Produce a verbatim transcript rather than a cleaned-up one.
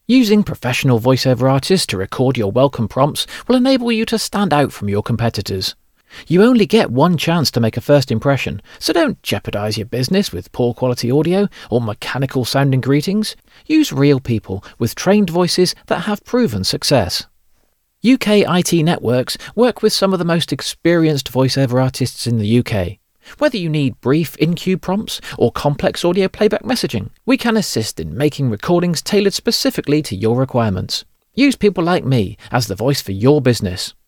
Using professional voiceover artists to record your welcome prompts will enable you to stand out from your competitors. You only get one chance to make a first impression, so don't jeopardize your business with poor quality audio or mechanical sounding greetings. Use real people with trained voices that have proven success. U K I T Networks work with some of the most experienced voiceover artists in the U K. Whether you need brief in-queue prompts or complex audio playback messaging, we can assist in making recordings tailored specifically to your requirements. Use people like me as the voice for your business.